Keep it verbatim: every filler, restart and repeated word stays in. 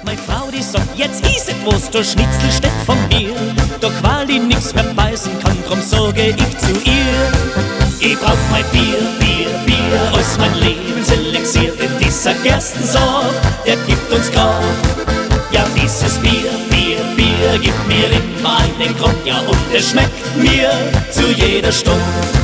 Meine Frau, die sagt, jetzt is etwas, der Schnitzel steht von mir. Doch weil die nix mehr beißen kann, drum sage ich zu ihr: Ich brauch mein Bier, Bier, Bier, als mein Lebenselixier. Denn dieser Gerstensaft, der gibt uns Kraft. Ja, dieses Bier, Bier, Bier gibt mir immer einen Grund. Ja, und es schmeckt mir zu jeder Stunde.